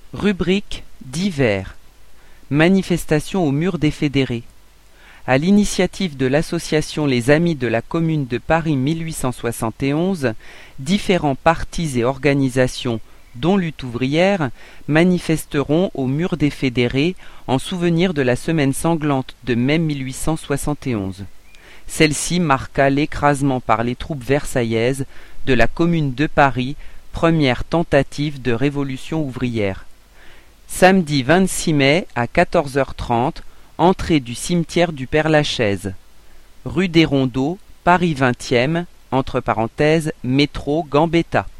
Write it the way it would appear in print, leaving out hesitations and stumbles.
Rubrique divers. Manifestation au mur des fédérés. À l'initiative de l'association Les Amis de la Commune de Paris 1871, différents partis et organisations, dont Lutte ouvrière, manifesteront au mur des fédérés en souvenir de la semaine sanglante de mai 1871. Celle-ci marqua l'écrasement par les troupes versaillaises de la Commune de Paris, première tentative de révolution ouvrière. Samedi 26 mai à 14h30, entrée du cimetière du Père-Lachaise. Rue des Rondeaux, Paris 20e, entre parenthèses, métro Gambetta.